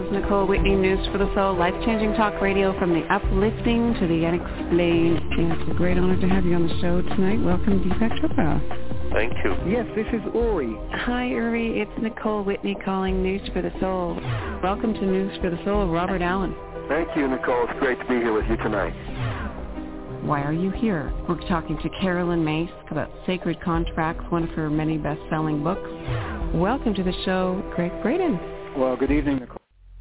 is Nicole Whitney, News for the Soul, life-changing talk radio from the uplifting to the unexplained. It's a great honor to have you on the show tonight. Welcome, Deepak Chopra. Thank you. Yes, this is Uri. Hi, Uri. It's Nicole Whitney calling News for the Soul. Welcome to News for the Soul, Robert Allen. Thank you, Nicole. It's great to be here with you tonight. Why are you here? We're talking to Carolyn Myss about Sacred Contracts, one of her many best-selling books. Welcome to the show, Greg Braden. Well, good evening, Nicole.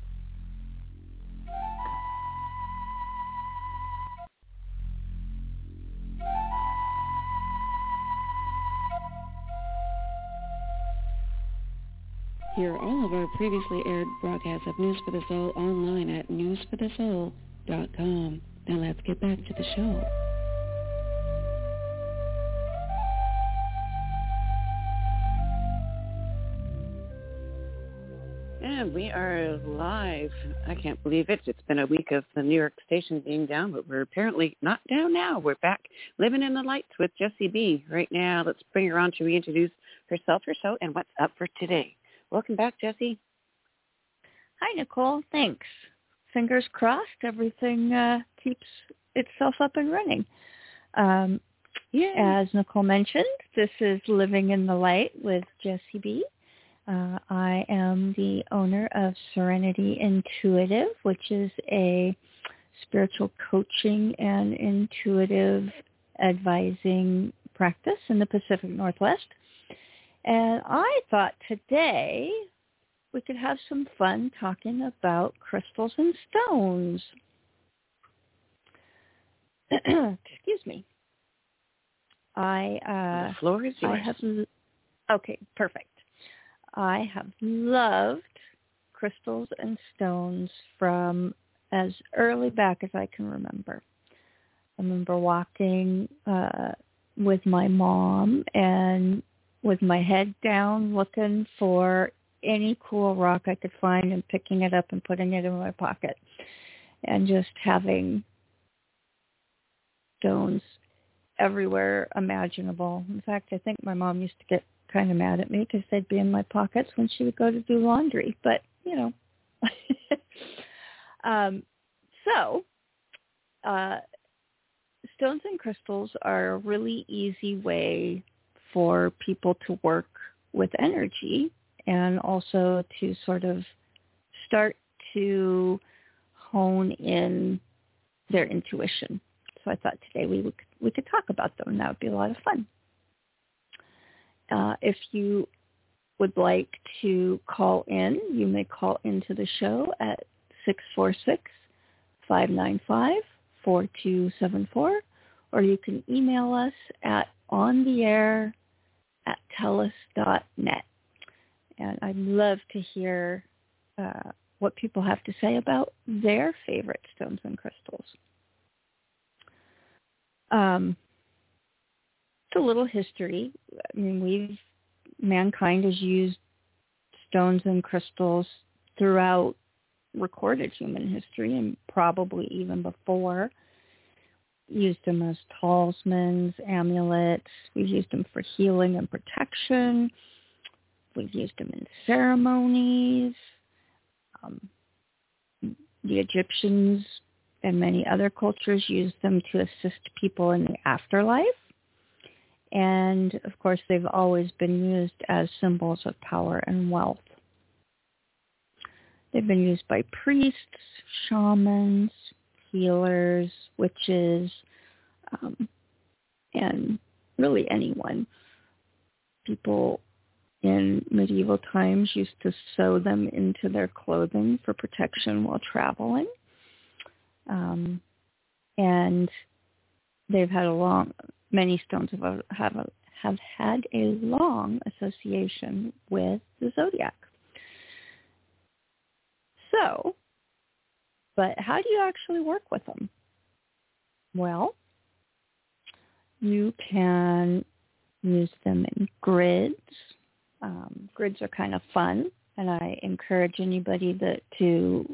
Hear all of our previously aired broadcasts of News for the Soul online at newsforthesoul.com. Now let's get back to the show. And we are live. I can't believe it. It's been a week of the New York station being down, but we're apparently not down now. We're back living in the lights with Jessie B. Right now, let's bring her on to reintroduce herself or so and what's up for today. Welcome back, Jessie. Hi, Nicole. Thanks. Fingers crossed everything keeps itself up and running. As Nicole mentioned, this is Living in the Light with Jessie B. I am the owner of Serenity Intuitive, which is a spiritual coaching and intuitive advising practice in the Pacific Northwest. And I thought today we could have some fun talking about crystals and stones. Excuse me. The floor is yours. Okay, perfect. I have loved crystals and stones from as early back as I can remember. I remember walking with my mom and with my head down looking for any cool rock I could find and picking it up and putting it in my pocket and just having stones everywhere imaginable. In fact, I think my mom used to get kind of mad at me because they'd be in my pockets when she would go to do laundry. But, you know. Stones and crystals are a really easy way for people to work with energy and also to sort of start to hone in their intuition. So I thought today we could talk about them, and that would be a lot of fun. If you would like to call in, you may call into the show at 646-595-4274, or you can email us at ontheair@telus.net. And I'd love to hear what people have to say about their favorite stones and crystals. A little history. I mean, mankind has used stones and crystals throughout recorded human history and probably even before. Used them as talismans, amulets. We've used them for healing and protection. We've used them in ceremonies. The Egyptians and many other cultures used them to assist people in the afterlife. And, of course, they've always been used as symbols of power and wealth. They've been used by priests, shamans, healers, witches, and really anyone. People in medieval times used to sew them into their clothing for protection while traveling. And they've had many stones have had a long association with the zodiac. So, but how do you actually work with them? Well, you can use them in grids. Grids are kind of fun, and I encourage anybody to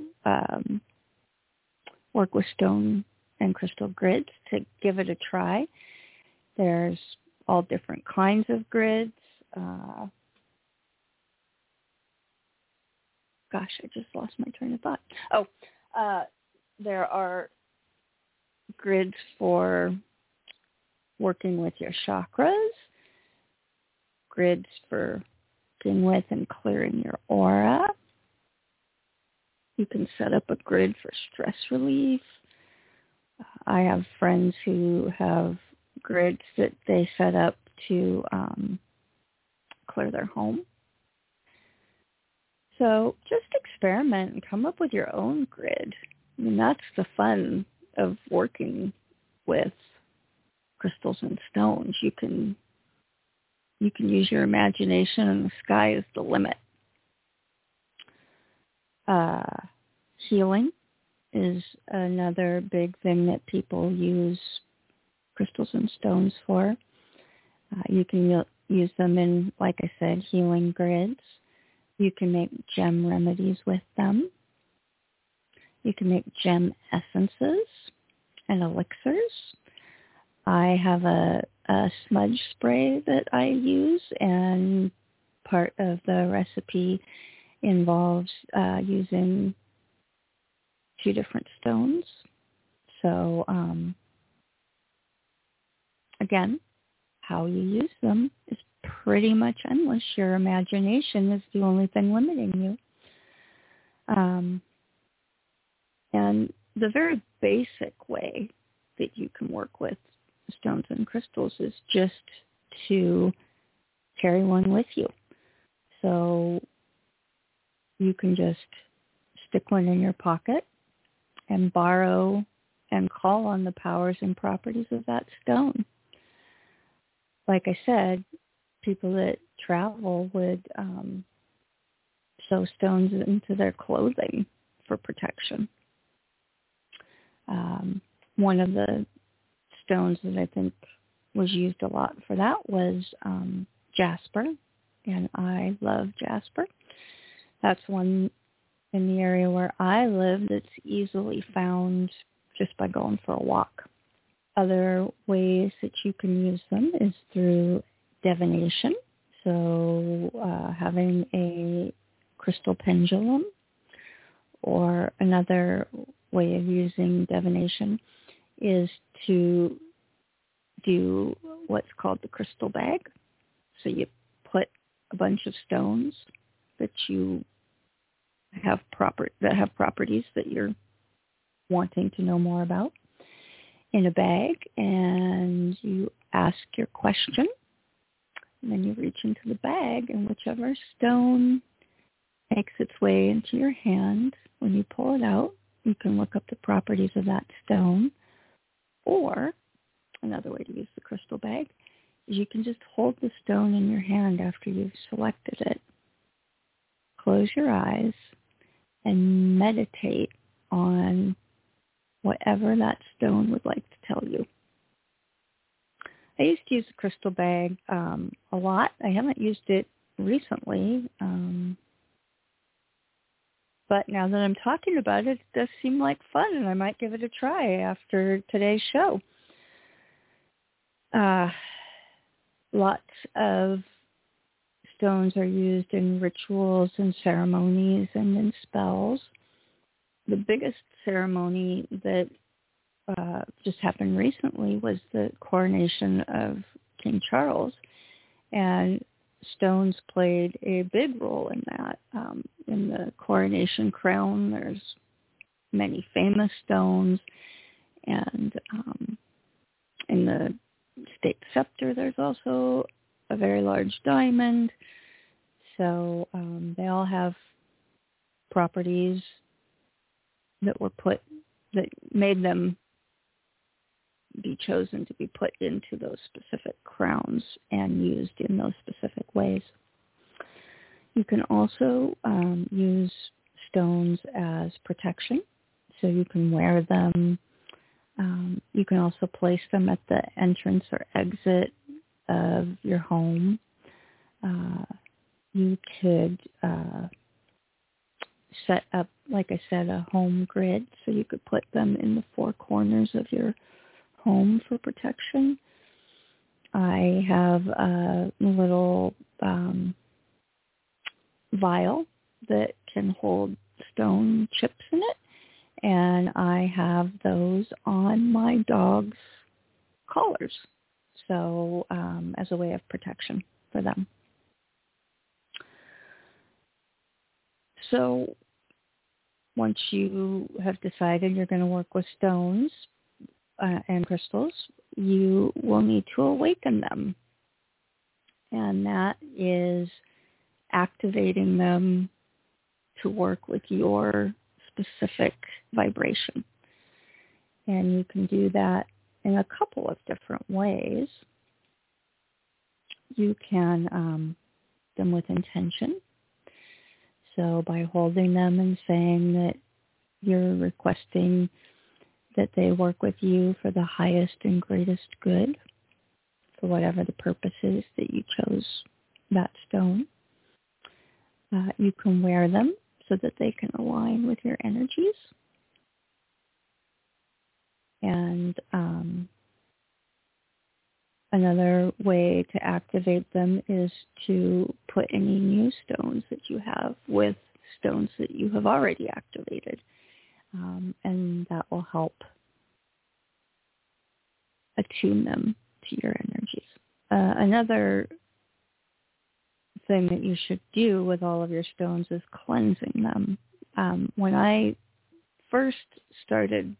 work with stone and crystal grids to give it a try. There's all different kinds of grids. gosh, I just lost my train of thought. Oh, there are grids for working with your chakras, grids for working with and clearing your aura. You can set up a grid for stress relief. I have friends who have grids that they set up to clear their home. So just experiment and come up with your own grid. I mean, that's the fun of working with crystals and stones. You can use your imagination, and the sky is the limit. Healing is another big thing that people use crystals and stones for. You can use them in, like I said, healing grids. You can make gem remedies with them. You can make gem essences and elixirs. I have a smudge spray that I use, and part of the recipe involves using 2 different stones. So, again, how you use them is pretty much endless. Your imagination is the only thing limiting you. And the very basic way that you can work with stones and crystals is just to carry one with you. So you can just stick one in your pocket and borrow and call on the powers and properties of that stone. Like I said, people that travel would sew stones into their clothing for protection. One of the stones that I think was used a lot for that was jasper, and I love jasper. That's one in the area where I live that's easily found just by going for a walk. Other ways that you can use them is through divination, so having a crystal pendulum, or another way of using divination is to do what's called the crystal bag. So you put a bunch of stones that you have properties that you're wanting to know more about in a bag, and you ask your question, and then you reach into the bag, and whichever stone makes its way into your hand, when you pull it out, you can look up the properties of that stone. Or another way to use the crystal bag is you can just hold the stone in your hand after you've selected it. Close your eyes and meditate on whatever that stone would like to tell you. I used to use the crystal bag a lot. I haven't used it recently, but now that I'm talking about it, it does seem like fun, and I might give it a try after today's show. Lots of stones are used in rituals and ceremonies and in spells. The biggest ceremony that just happened recently was the coronation of King Charles, and stones played a big role in that. In the coronation crown, there's many famous stones, and in the state scepter, there's also a very large diamond. So they all have properties that made them be chosen to be put into those specific crowns and used in those specific ways. You can also use stones as protection, so you can wear them. You can also place them at the entrance or exit of your home. You could set up, like I said, a home grid, so you could put them in the 4 corners of your home for protection. I have a little vial that can hold stone chips in it, and I have those on my dog's collars, so as a way of protection for them. So once you have decided you're going to work with stones and crystals, you will need to awaken them. And that is activating them to work with your specific vibration. And you can do that in a couple of different ways. You can them with intention. So by holding them and saying that you're requesting that they work with you for the highest and greatest good, for whatever the purpose is that you chose that stone. You can wear them so that they can align with your energies. And another way to activate them is to put any new stones that you have with stones that you have already activated. And that will help attune them to your energies. Another thing that you should do with all of your stones is cleansing them. When I first started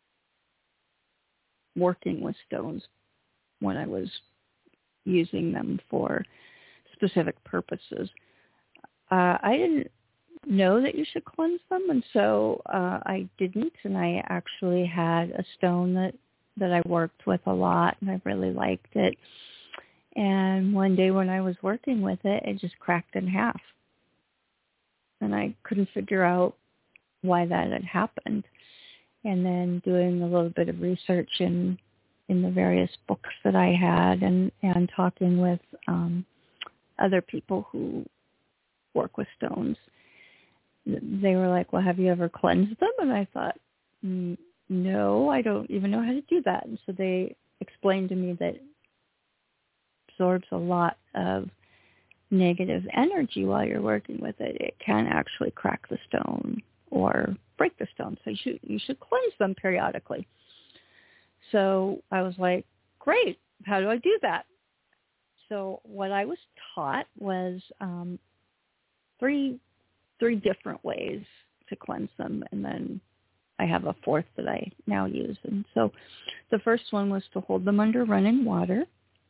working with stones, when I was using them for specific purposes, I didn't know that you should cleanse them, and so I didn't, and I actually had a stone that I worked with a lot, and I really liked it. And one day when I was working with it, it just cracked in half. And I couldn't figure out why that had happened. And then doing a little bit of research in the various books that I had and talking with other people who work with stones, they were like, well, have you ever cleansed them? And I thought, no, I don't even know how to do that. And so they explained to me that it absorbs a lot of negative energy while you're working with it. It can actually crack the stone or break the stone. So you should cleanse them periodically. So I was like, great, how do I do that? So what I was taught was three different ways to cleanse them, and then I have a fourth that I now use. And so the first one was to hold them under running water.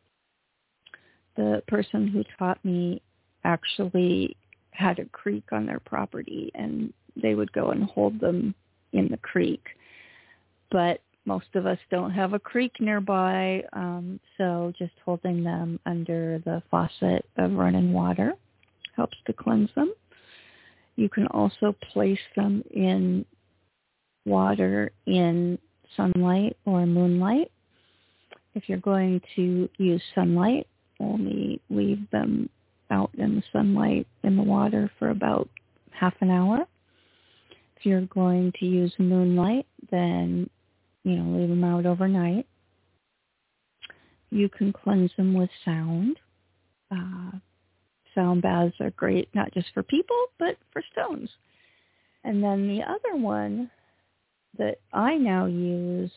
The person who taught me actually had a creek on their property, and they would go and hold them in the creek. But most of us don't have a creek nearby, so just holding them under the faucet of running water helps to cleanse them. You can also place them in water in sunlight or moonlight. If you're going to use sunlight, only leave them out in the sunlight in the water for about half an hour. If you're going to use moonlight, then leave them out overnight. You can cleanse them with sound. Sound baths are great, not just for people, but for stones. And then the other one that I now use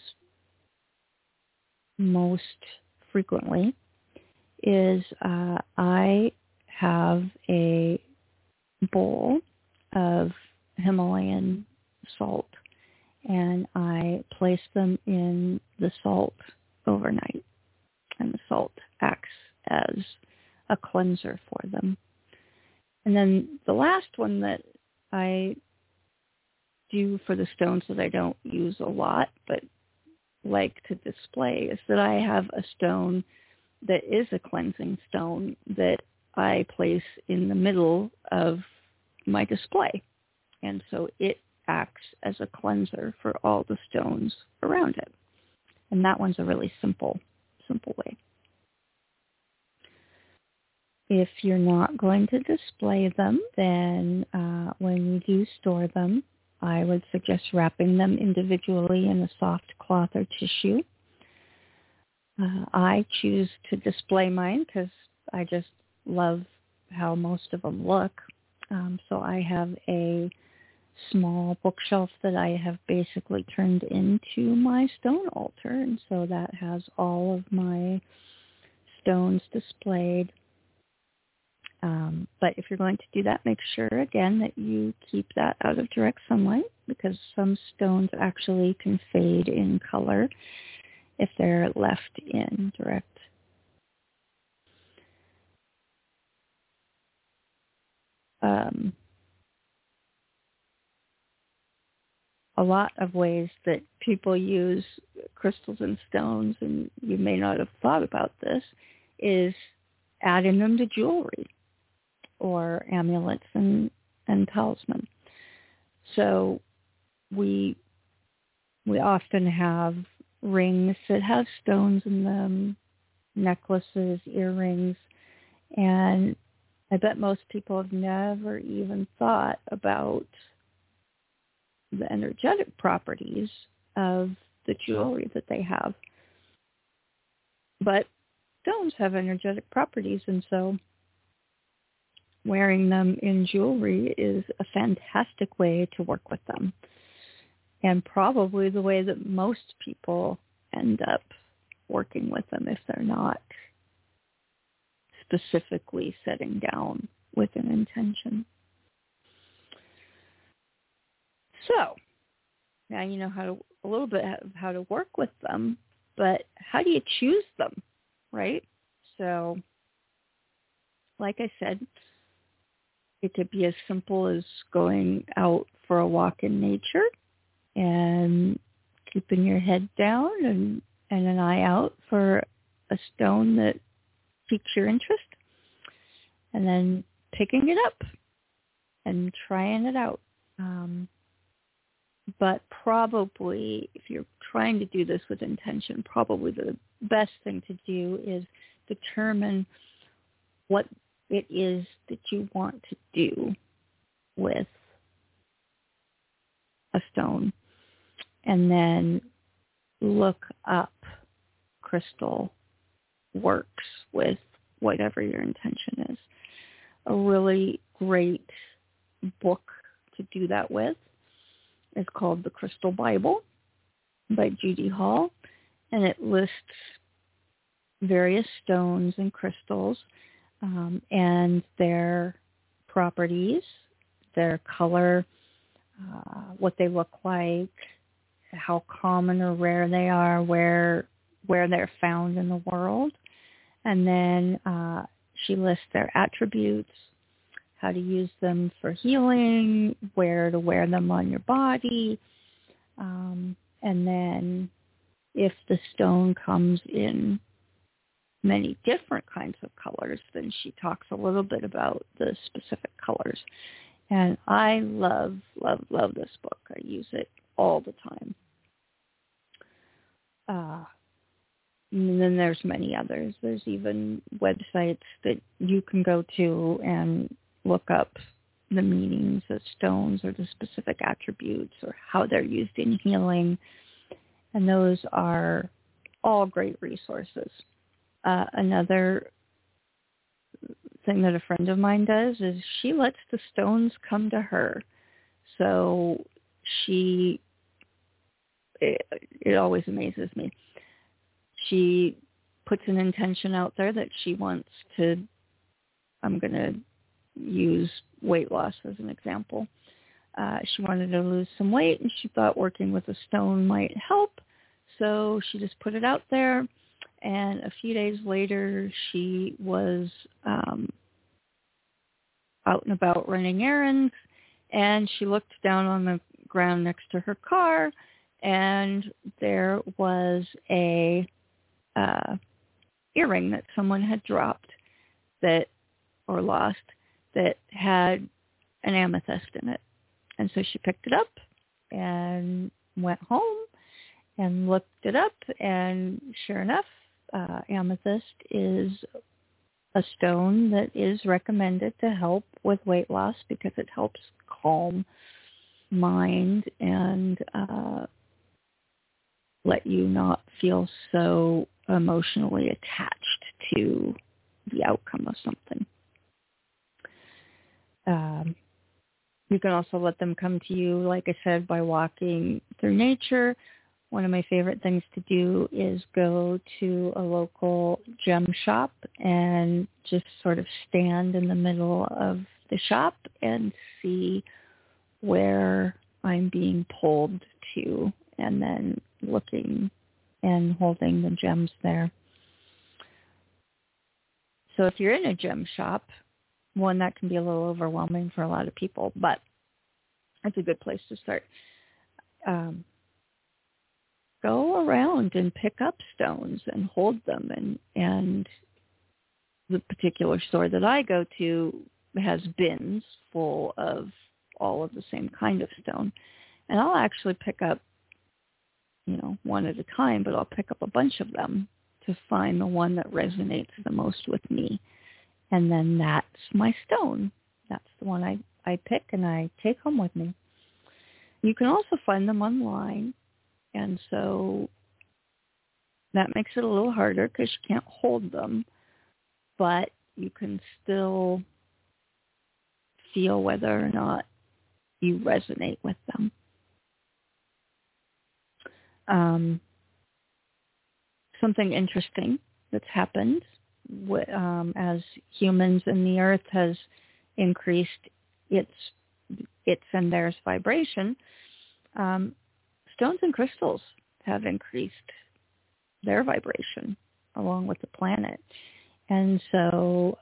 most frequently is I have a bowl of Himalayan salt, and I place them in the salt overnight, and the salt acts as a cleanser for them. And then the last one that I do for the stones that I don't use a lot but like to display is that I have a stone that is a cleansing stone that I place in the middle of my display. And so it acts as a cleanser for all the stones around it. And that one's a really simple way. If you're not going to display them, then when you do store them, I would suggest wrapping them individually in a soft cloth or tissue. I choose to display mine because I just love how most of them look. So I have a small bookshelf that I have basically turned into my stone altar, and so that has all of my stones displayed. But if you're going to do that, make sure, again, that you keep that out of direct sunlight, because some stones actually can fade in color if they're left in direct. A lot of ways that people use crystals and stones, and you may not have thought about this, is adding them to jewelry or amulets and talisman. So we often have rings that have stones in them, necklaces, earrings, and I bet most people have never even thought about the energetic properties of the jewelry that they have. But stones have energetic properties, and so wearing them in jewelry is a fantastic way to work with them, and probably the way that most people end up working with them if they're not specifically setting down with an intention. So now you know a little bit of how to work with them, but how do you choose them, right? So like I said, it could be as simple as going out for a walk in nature and keeping your head down and an eye out for a stone that piques your interest, and then picking it up and trying it out. But probably, if you're trying to do this with intention, probably the best thing to do is determine what it is that you want to do with a stone, and then look up crystal works with whatever your intention is. A really great book to do that with is called The Crystal Bible by Judy Hall, and it lists various stones and crystals and their properties, their color, what they look like, how common or rare they are, where they're found in the world. And then she lists their attributes, how to use them for healing, where to wear them on your body. And then if the stone comes in many different kinds of colors, then she talks a little bit about the specific colors. And I love, love, love this book. I use it all the time. And then there's many others. There's even websites that you can go to and look up the meanings of stones or the specific attributes or how they're used in healing. And those are all great resources. Another thing that a friend of mine does is she lets the stones come to her. So it always amazes me. She puts an intention out there that she wants to, I'm going to use weight loss as an example. She wanted to lose some weight, and she thought working with a stone might help. So she just put it out there, and a few days later, she was out and about running errands, and she looked down on the ground next to her car, and there was a earring that someone had dropped or lost that had an amethyst in it. And so she picked it up and went home and looked it up, and sure enough, amethyst is a stone that is recommended to help with weight loss because it helps calm mind and let you not feel so emotionally attached to the outcome of something. You can also let them come to you, like I said, by walking through nature. One of my favorite things to do is go to a local gem shop and just sort of stand in the middle of the shop and see where I'm being pulled to, and then looking and holding the gems there. So if you're in a gem shop, one, that can be a little overwhelming for a lot of people, but it's a good place to start. Go around and pick up stones and hold them. And the particular store that I go to has bins full of all of the same kind of stone. And I'll actually pick up, one at a time, but I'll pick up a bunch of them to find the one that resonates the most with me. And then that's my stone. That's the one I pick and I take home with me. You can also find them online. And so that makes it a little harder because you can't hold them, but you can still feel whether or not you resonate with them. Something interesting that's happened as humans and the earth has increased its and theirs vibration, stones and crystals have increased their vibration along with the planet. And so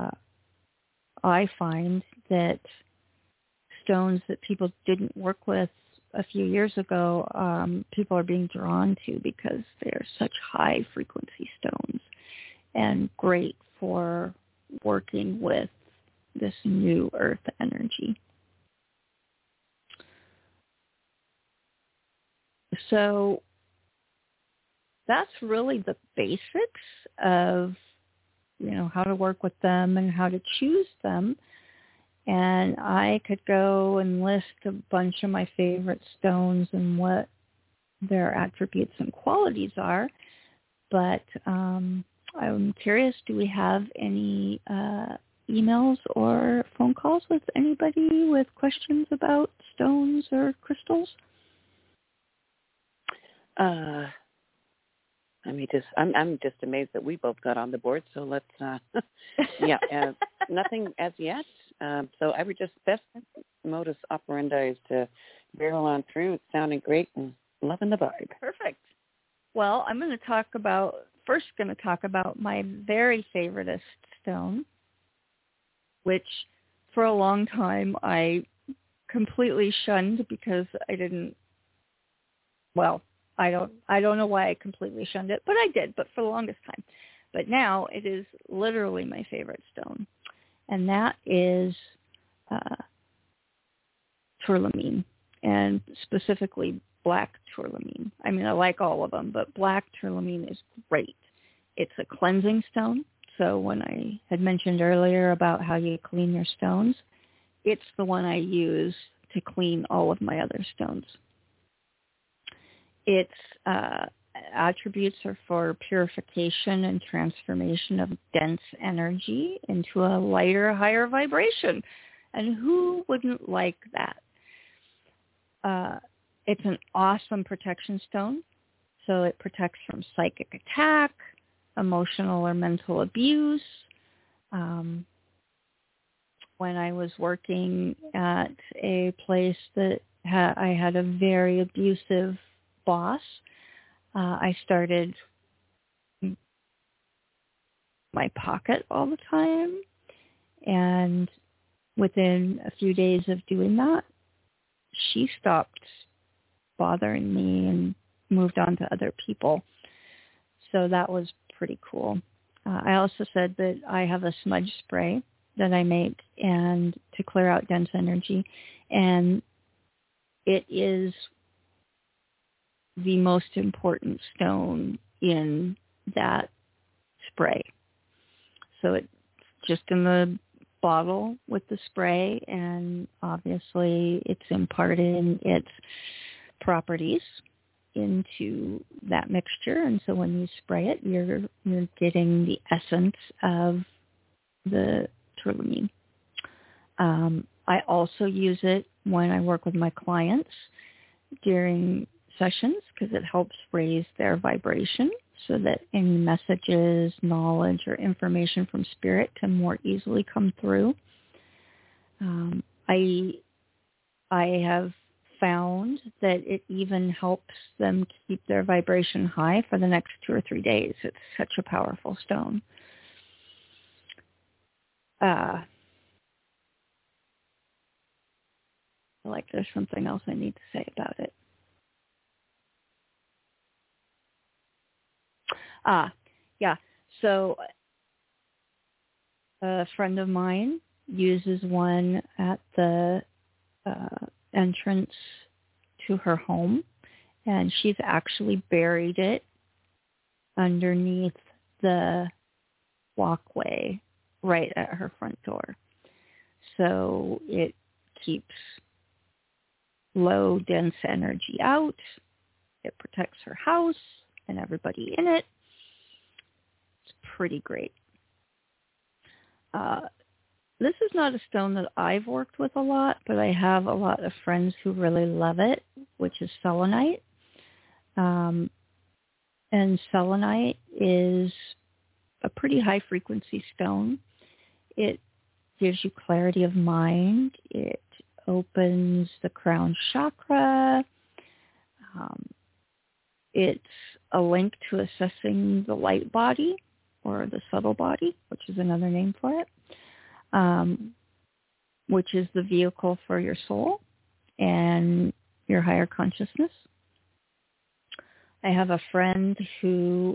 I find that stones that people didn't work with a few years ago, people are being drawn to because they're such high frequency stones and great for working with this new earth energy. So that's really the basics of, how to work with them and how to choose them. And I could go and list a bunch of my favorite stones and what their attributes and qualities are. But I'm curious, do we have any emails or phone calls with anybody with questions about stones or crystals? I'm just amazed that we both got on the board. So let's, nothing as yet. So I would just best modus operandi is to barrel on through. It's sounding great and loving the vibe. Perfect. Well, I'm going to talk about my very favoriteest stone, which for a long time I completely shunned because I don't know why I completely shunned it, but I did, but for the longest time. But now it is literally my favorite stone, and that is tourmaline, and specifically black tourmaline. I mean, I like all of them, but black tourmaline is great. It's a cleansing stone. So when I had mentioned earlier about how you clean your stones, it's the one I use to clean all of my other stones. Its attributes are for purification and transformation of dense energy into a lighter, higher vibration. And who wouldn't like that? It's an awesome protection stone. So it protects from psychic attack, emotional or mental abuse. When I was working at a place that I had a very abusive boss, I started my pocket all the time, and within a few days of doing that, she stopped bothering me and moved on to other people. So that was pretty cool. I also said that I have a smudge spray that I make and to clear out dense energy, and it is the most important stone in that spray. So it's just in the bottle with the spray, and obviously it's imparting its properties into that mixture. And so when you spray it, you're getting the essence of the tourmaline. I also use it when I work with my clients during sessions because it helps raise their vibration so that any messages, knowledge, or information from spirit can more easily come through. I have found that it even helps them keep their vibration high for the next 2 or 3 days. It's such a powerful stone. Like there's something else I need to say about it. Yeah. So a friend of mine uses one at the entrance to her home, and she's actually buried it underneath the walkway right at her front door. So it keeps low, dense energy out. It protects her house and everybody in it. It's pretty great. This is not a stone that I've worked with a lot, but I have a lot of friends who really love it, which is selenite. And selenite is a pretty high-frequency stone. It gives you clarity of mind. It opens the crown chakra. It's a link to assessing the light body or the subtle body, which is another name for it, which is the vehicle for your soul and your higher consciousness. I have a friend who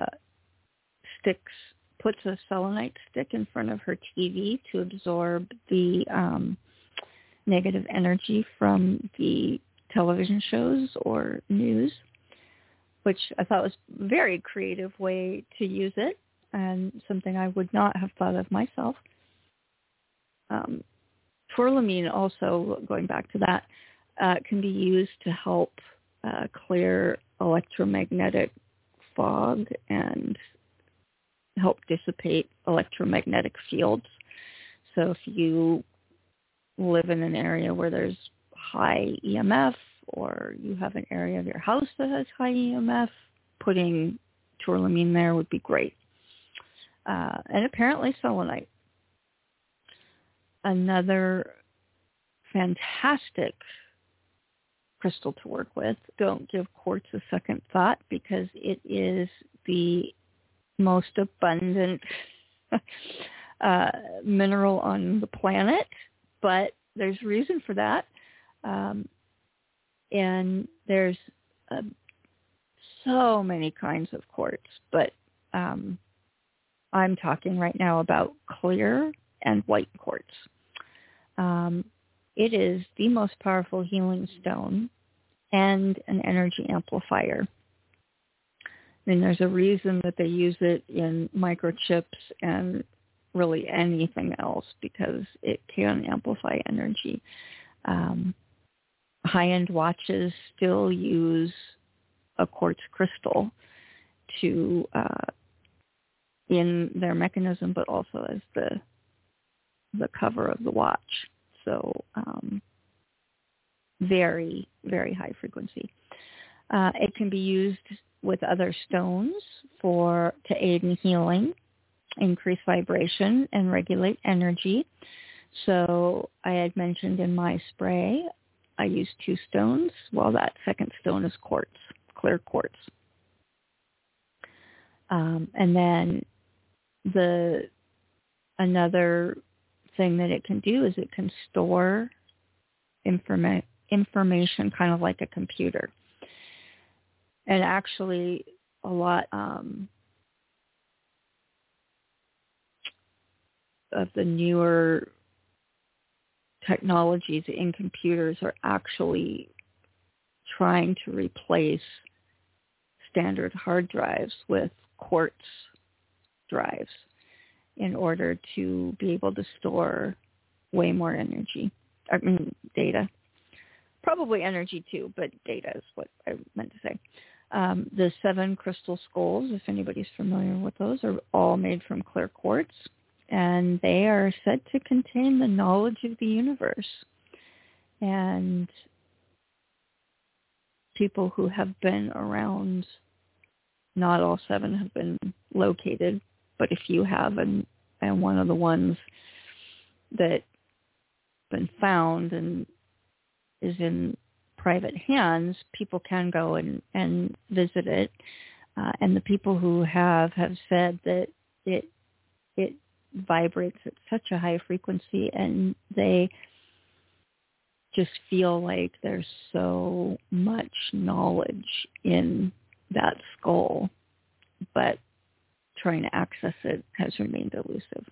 puts a selenite stick in front of her TV to absorb the negative energy from the television shows or news, which I thought was a very creative way to use it and something I would not have thought of myself. Tourmaline also, going back to that, can be used to help clear electromagnetic fog and help dissipate electromagnetic fields. So if you live in an area where there's high EMF, or you have an area of your house that has high EMF, putting tourmaline there would be great. And apparently selenite. Another fantastic crystal to work with. Don't give quartz a second thought because it is the most abundant mineral on the planet, but there's reason for that. And there's so many kinds of quartz, but I'm talking right now about clear and white quartz. It is the most powerful healing stone and an energy amplifier. I mean, there's a reason that they use it in microchips and really anything else because it can amplify energy. High-end watches still use a quartz crystal to in their mechanism, but also as the cover of the watch. So very, very high frequency. It can be used with other stones to aid in healing, increase vibration, and regulate energy. So I had mentioned in my spray, I use 2 stones. Well, that second stone is quartz, clear quartz. And then another thing that it can do is it can store information kind of like a computer. And actually a lot of the newer technologies in computers are actually trying to replace standard hard drives with quartz drives in order to be able to store way more data. Probably energy too, but data is what I meant to say. The 7 crystal skulls, if anybody's familiar with those, are all made from clear quartz. and they are said to contain the knowledge of the universe. And people who have been around, not all 7 have been located, but a few have, and one of the ones that been found and is in private hands, people can go and visit it. And the people who have said that it vibrates at such a high frequency, and they just feel like there's so much knowledge in that skull, but trying to access it has remained elusive.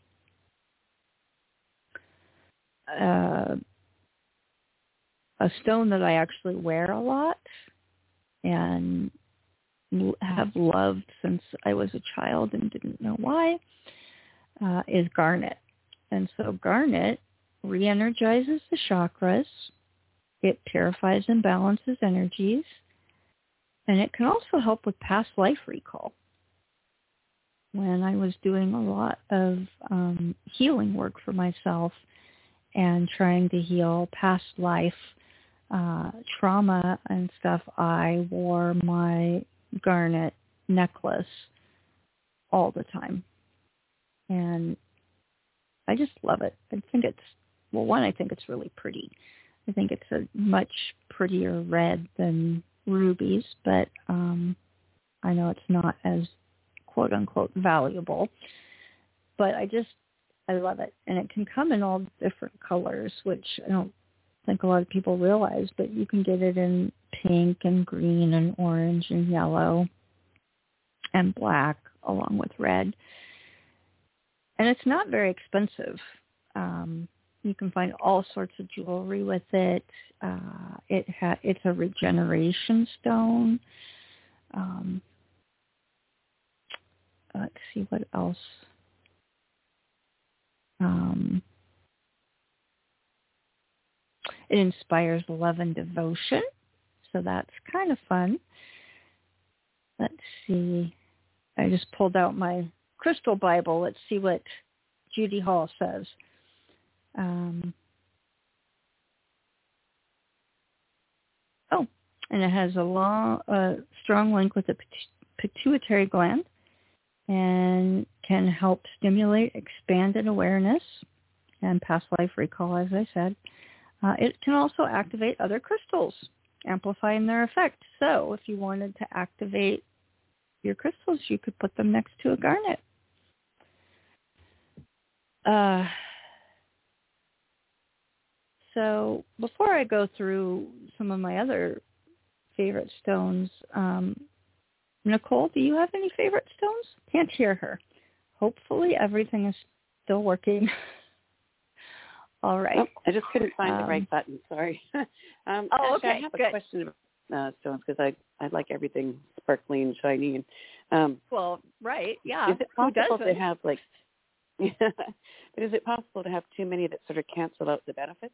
A stone that I actually wear a lot and have loved since I was a child and didn't know why, is garnet. And so garnet re-energizes the chakras. It purifies and balances energies. And it can also help with past life recall. When I was doing a lot of healing work for myself and trying to heal past life trauma and stuff, I wore my garnet necklace all the time. And I just love it. I think it's, well, one, I think it's really pretty. I think it's a much prettier red than rubies, but I know it's not as quote unquote valuable. But I love it. And it can come in all different colors, which I don't think a lot of people realize, but you can get it in pink and green and orange and yellow and black along with red. And it's not very expensive. You can find all sorts of jewelry with it. It's a regeneration stone. Let's see what else. It inspires love and devotion, so that's kind of fun. Let's see. I just pulled out my crystal Bible. Let's see what Judy Hall says. And it has a strong link with the pituitary gland and can help stimulate expanded awareness and past life recall, as I said. It can also activate other crystals, amplifying their effect. So if you wanted to activate your crystals, you could put them next to a garnet. So before I go through some of my other favorite stones, Nicole, do you have any favorite stones? Can't hear her. Hopefully everything is still working. All right. Oh, I just couldn't find the right button. Sorry. Okay. I have a question about stones because I like everything sparkly and shiny. And well, right, yeah. Is it possible to have but is it possible to have too many that sort of cancel out the benefits?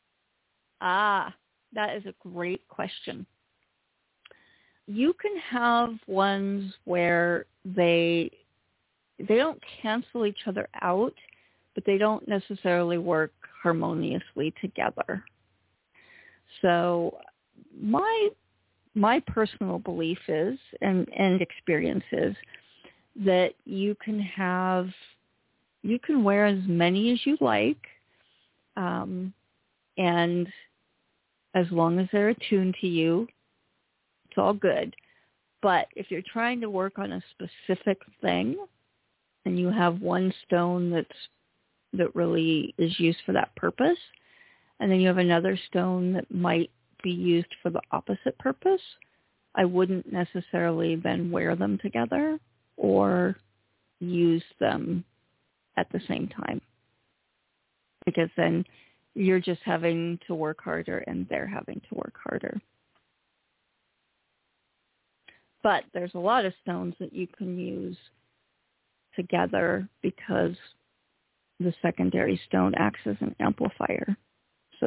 That is a great question. You can have ones where they don't cancel each other out, but they don't necessarily work harmoniously together. So my personal belief is, and experience is, that you can wear as many as you like, and as long as they're attuned to you, it's all good. But if you're trying to work on a specific thing and you have one stone that really is used for that purpose, and then you have another stone that might be used for the opposite purpose, I wouldn't necessarily then wear them together or use them at the same time, because then you're just having to work harder and they're having to work harder. But there's a lot of stones that you can use together because the secondary stone acts as an amplifier. So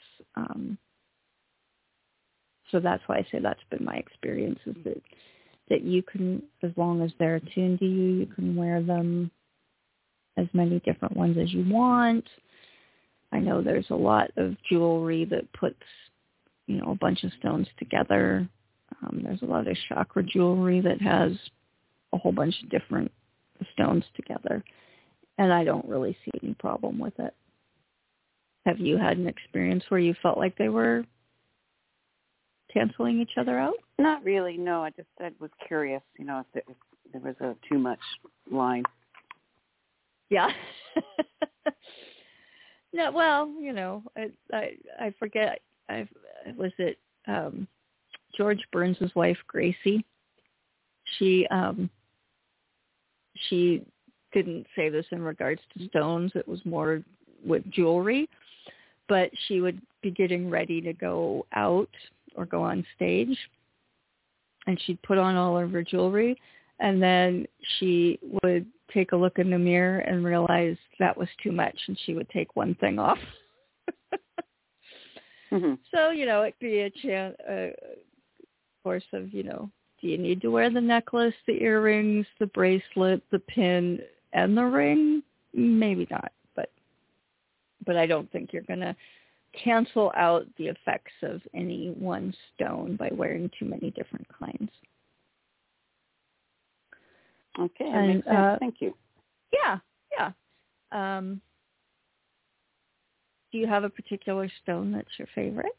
that's why I say that's been my experience, is that you can, as long as they're attuned to you, you can wear them as many different ones as you want. I know there's a lot of jewelry that puts, a bunch of stones together. There's a lot of chakra jewelry that has a whole bunch of different stones together. And I don't really see any problem with it. Have you had an experience where you felt like they were canceling each other out? Not really, no. I was curious, if there was a too much line. Yeah. No, well, I forget. Was it George Burns' wife, Gracie? She didn't say this in regards to stones. It was more with jewelry. But she would be getting ready to go out or go on stage, and she'd put on all of her jewelry, and then she would take a look in the mirror and realize that was too much, and she would take one thing off. Mm-hmm. So, it could be a course of, do you need to wear the necklace, the earrings, the bracelet, the pin, and the ring? Maybe not, but I don't think you're going to cancel out the effects of any one stone by wearing too many different kinds. Okay, that makes sense. Thank you. Yeah. Do you have a particular stone that's your favorite?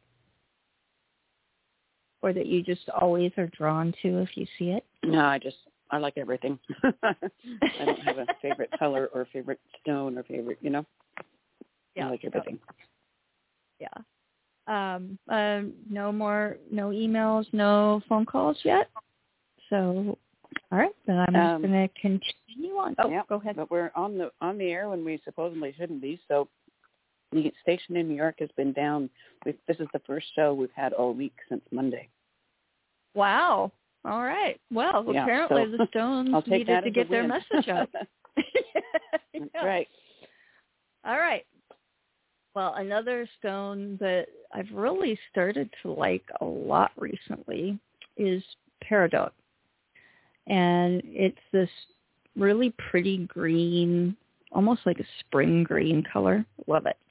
Or that you just always are drawn to if you see it? No, I like everything. I don't have a favorite color or favorite stone or favorite, Yeah. I like everything. Yeah. No emails, no phone calls yet. So, all right, then I'm just going to continue on. Oh, yeah, go ahead. But we're on the air when we supposedly shouldn't be. So the station in New York has been down. This is the first show we've had all week since Monday. Wow. All right. Well, yeah, apparently so the Stones needed to get their message out. That's right. All right. Well, another stone that I've really started to like a lot recently is peridot. And it's this really pretty green, almost like a spring green color. Love it.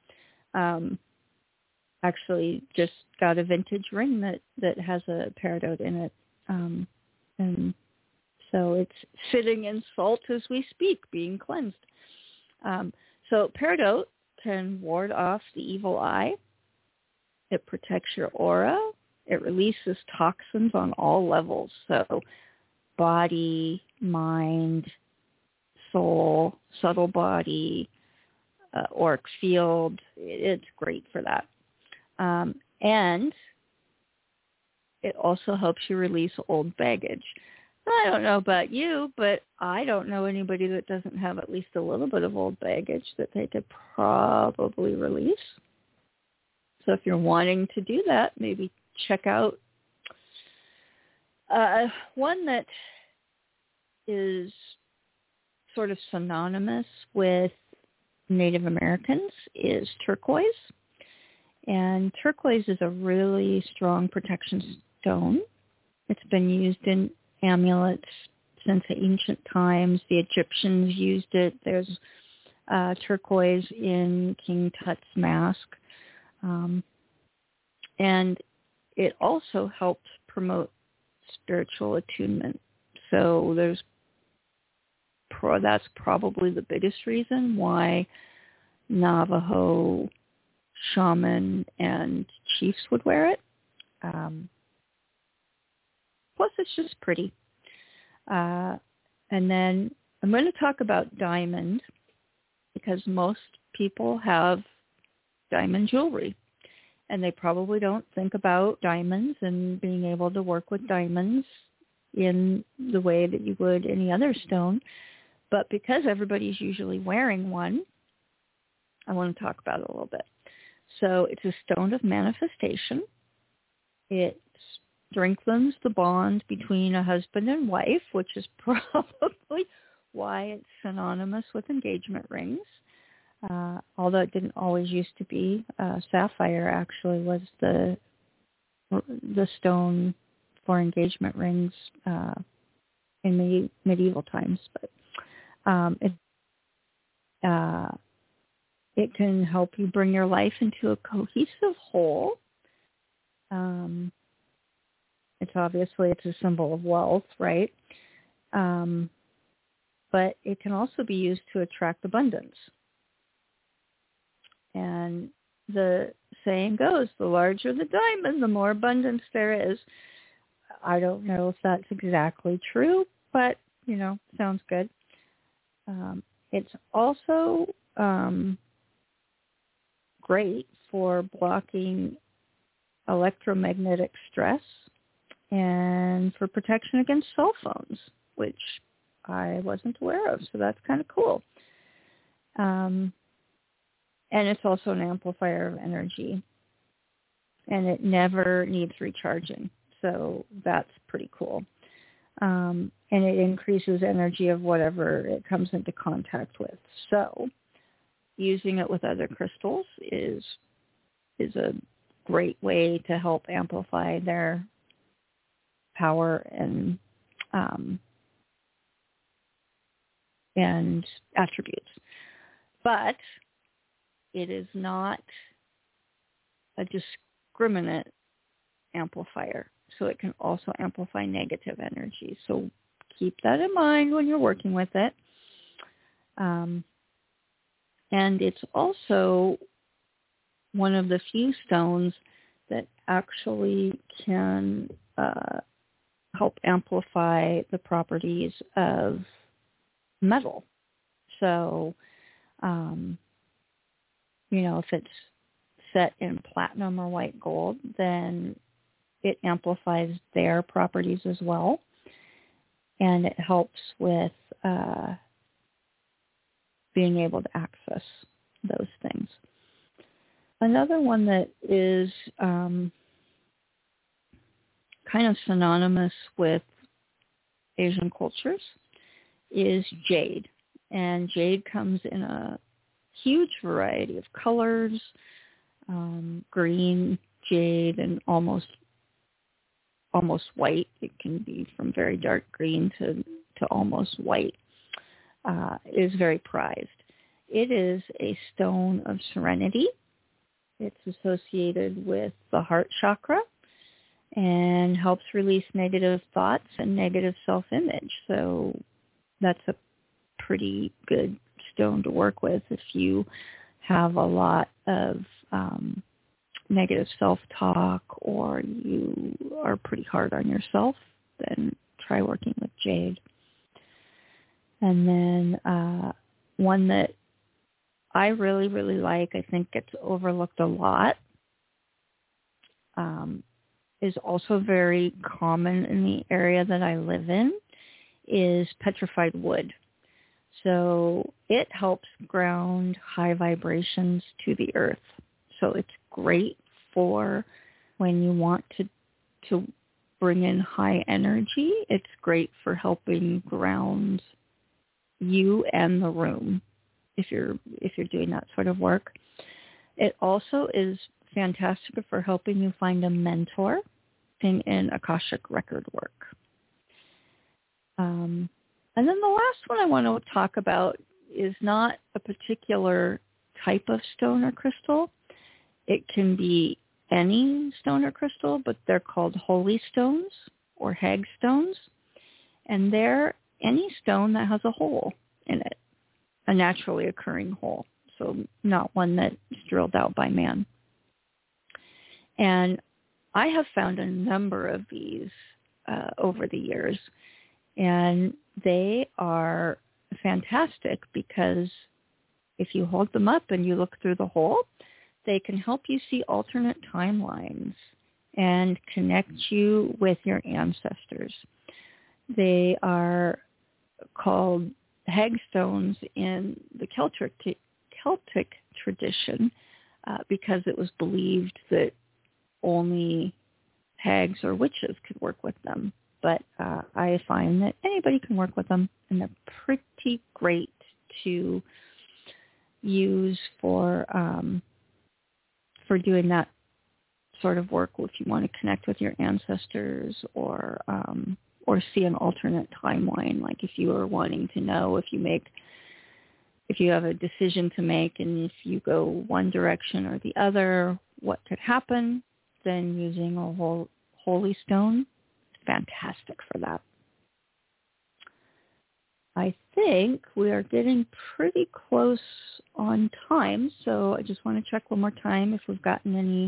Actually just got a vintage ring that has a peridot in it. And so it's sitting in salt as we speak, being cleansed. So peridot can ward off the evil eye. It protects your aura. It releases toxins on all levels. So body, mind, soul, subtle body, auric field. It's great for that. And it also helps you release old baggage. I don't know about you, but I don't know anybody that doesn't have at least a little bit of old baggage that they could probably release. So if you're wanting to do that, maybe check out one that is sort of synonymous with Native Americans is turquoise. And turquoise is a really strong protection stone. It's been used in amulets since ancient times. The Egyptians used it. There's turquoise in King Tut's mask. And it also helps promote spiritual attunement. So that's probably the biggest reason why Navajo shaman and chiefs would wear it. Plus, it's just pretty. And then I'm going to talk about diamond because most people have diamond jewelry. And they probably don't think about diamonds and being able to work with diamonds in the way that you would any other stone. But because everybody's usually wearing one, I want to talk about it a little bit. So it's a stone of manifestation. It strengthens the bond between a husband and wife, which is probably why it's synonymous with engagement rings. Although it didn't always used to be. Sapphire actually was the stone for engagement rings in the medieval times. But It can help you bring your life into a cohesive whole. It's a symbol of wealth, right? But it can also be used to attract abundance. And the saying goes, the larger the diamond, the more abundance there is. I don't know if that's exactly true, but, sounds good. It's also great for blocking electromagnetic stress and for protection against cell phones, which I wasn't aware of, so that's kind of cool. And it's also an amplifier of energy, and it never needs recharging, so that's pretty cool. And it increases energy of whatever it comes into contact with. So using it with other crystals is a great way to help amplify their power and attributes. But it is not a discriminate amplifier, so it can also amplify negative energy. So keep that in mind when you're working with it. And it's also one of the few stones that actually can help amplify the properties of metal. So, if it's set in platinum or white gold, then it amplifies their properties as well. And it helps with being able to access those things. Another one that is kind of synonymous with Asian cultures is jade. And jade comes in a huge variety of colors, green jade and almost white. It can be from very dark green to almost white. Is very prized. It is a stone of serenity. It's associated with the heart chakra and helps release negative thoughts and negative self-image. So that's a pretty good stone to work with if you have a lot of negative self-talk or you are pretty hard on yourself. Then try working with jade. And then one that I really, really like, I think gets overlooked a lot, is also very common in the area that I live in, is petrified wood. So it helps ground high vibrations to the earth. So it's great for when you want to bring in high energy. It's great for helping ground you and the room if you're doing that sort of work. It also is fantastic for helping you find a mentor in Akashic record work. And then the last one I want to talk about is not a particular type of stone or crystal. It can be any stone or crystal, but they're called holy stones or hag stones. And they're any stone that has a hole in it, a naturally occurring hole, so not one that's drilled out by man. And I have found a number of these over the years, and they are fantastic because if you hold them up and you look through the hole, they can help you see alternate timelines and connect you with your ancestors. They are called hagstones in the Celtic tradition because it was believed that only hags or witches could work with them. But I find that anybody can work with them, and they're pretty great to use for doing that sort of work if you want to connect with your ancestors or see an alternate timeline. Like if you are wanting to know if you make if you have a decision to make and if you go one direction or the other, what could happen, then using a holy stone is fantastic for that. I think we are getting pretty close on time, so I just want to check one more time if we've gotten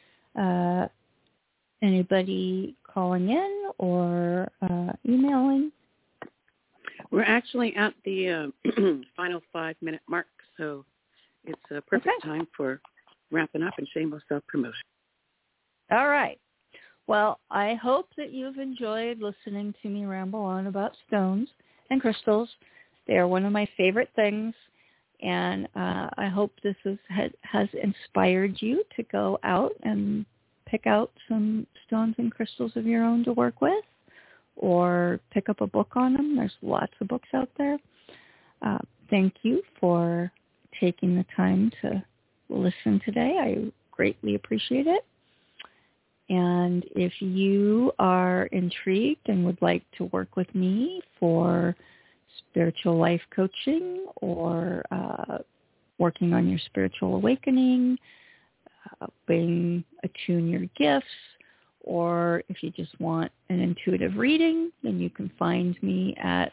anybody calling in or emailing. We're actually at the final 5-minute mark, so it's a perfect time for wrapping up and shameless self-promotion. All right. Well, I hope that you've enjoyed listening to me ramble on about stones and crystals. They are one of my favorite things, and I hope this has inspired you to go out and pick out some stones and crystals of your own to work with, or pick up a book on them. There's lots of books out there. Thank you for taking the time to listen today. I greatly appreciate it. And if you are intrigued and would like to work with me for spiritual life coaching or working on your spiritual awakening, helping attune your gifts, or if you just want an intuitive reading, then you can find me at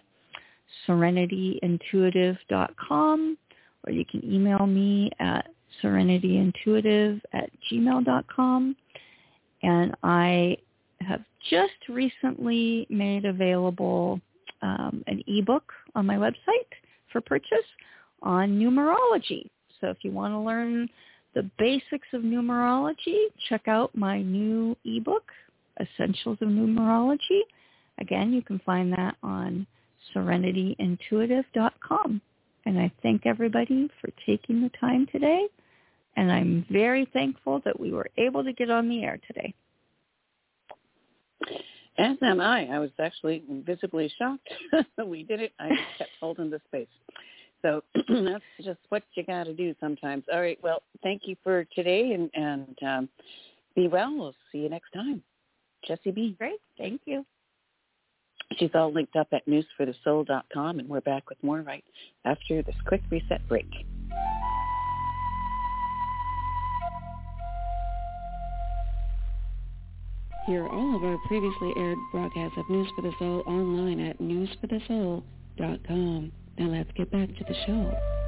serenityintuitive.com, or you can email me at serenityintuitive@gmail.com. And I have just recently made available an ebook on my website for purchase on numerology. So if you want to learn the basics of numerology, check out my new ebook, Essentials of Numerology. Again, you can find that on serenityintuitive.com. And I thank everybody for taking the time today. And I'm very thankful that we were able to get on the air today. As am I. I was actually visibly shocked. We did it. I just kept holding the space. So that's just what you got to do sometimes. All right. Well, thank you for today, and be well. We'll see you next time. Jessie B. Great. Thank you. She's all linked up at newsforthesoul.com, and we're back with more right after this quick reset break. Hear all of our previously aired broadcasts of News for the Soul online at newsforthesoul.com. Now let's get back to the show.